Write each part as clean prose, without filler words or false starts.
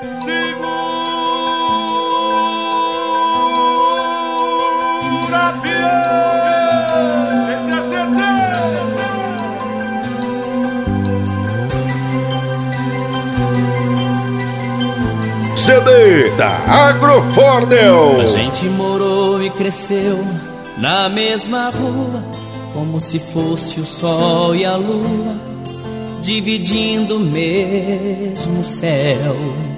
CD da Agrofordel. A gente morou e cresceu na mesma rua, como se fosse o sol e a lua, dividindo o mesmo céu.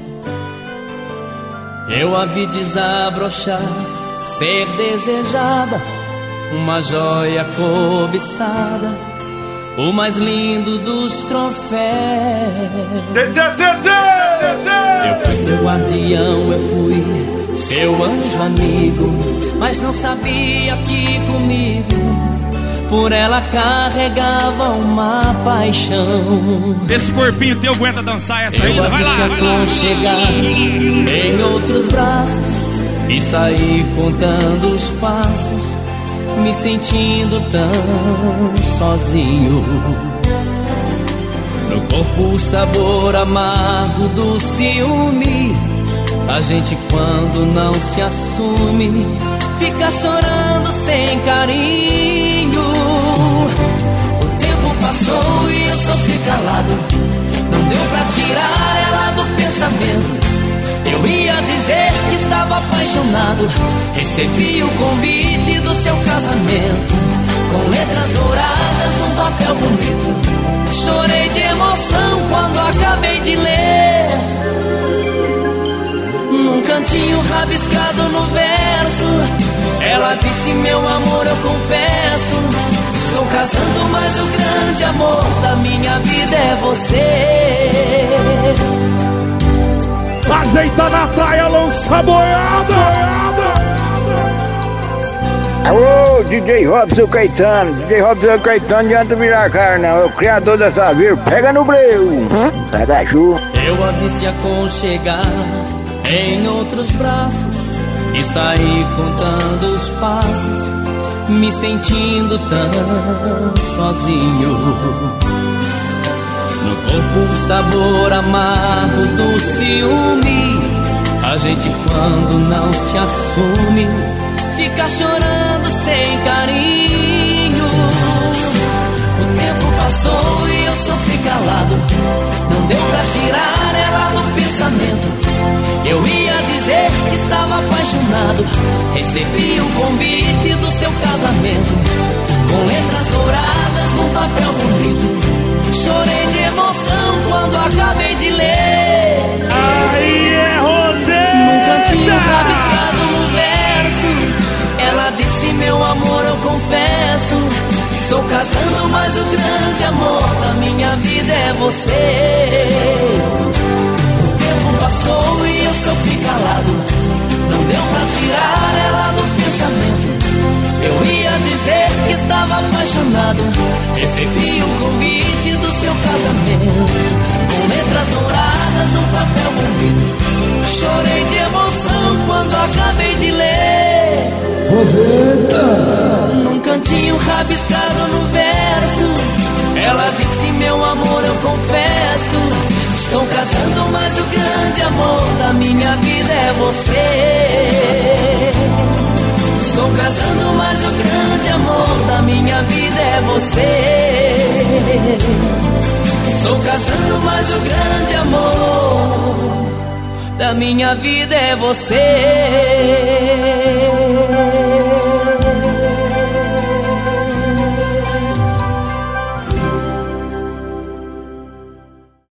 Eu a vi desabrochar, ser desejada, uma joia cobiçada, o mais lindo dos troféus. Eu fui seu guardião, eu fui seu anjo amigo, mas não sabia que comigo por ela carregava uma paixão. Esse corpinho teu aguenta dançar essa aí? Vai lá, se aconchegar em outros braços e sair contando os passos, me sentindo tão sozinho. No corpo o sabor amargo do ciúme. A gente quando não se assume fica chorando sem carinho. O tempo passou e eu sofri calado, não deu pra tirar ela do pensamento. Eu ia dizer que estava apaixonado, recebi o convite do seu casamento, com letras douradas num papel bonito. Chorei de emoção quando acabei de ler, num cantinho rabiscado no verso, ela disse: meu amor, eu confesso, estou casando, mas o grande amor da minha vida é você. Ajeita na praia, lança boiada. Alô, DJ Robson Caetano. DJ Robson Caetano, não adianta virar cara não, é o criador dessa vírgula, pega no breu. Sai da chuva. Eu a vi se aconchegar em outros braços e saí contando os passos, me sentindo tão sozinho. No corpo o sabor amargo do ciúme. A gente quando não se assume fica chorando sem carinho. O tempo passou e eu sofri calado, não deu pra tirar ela do pensamento. Eu ia dizer que estava apaixonado, recebi o convite do seu casamento, com letras douradas num papel bonito. Chorei de emoção quando acabei de ler. Aí é Roseta! Num cantinho rabiscado no verso, ela disse: meu amor, eu confesso, estou casando, mas o grande amor da minha vida é você. O tempo passou e eu sofri calado, não deu pra tirar ela do pensamento. Eu ia dizer que estava apaixonado, recebi o convite do seu casamento, com letras douradas num papel bonito. Chorei de emoção quando acabei de ler. Roseta! Num cantinho rabiscado no verso, ela disse: meu amor, eu confesso, estou casando, mas o grande amor da minha vida é você. Estou casando, mas o grande amor da minha vida é você. Estou casando, mas o grande amor da minha vida é você.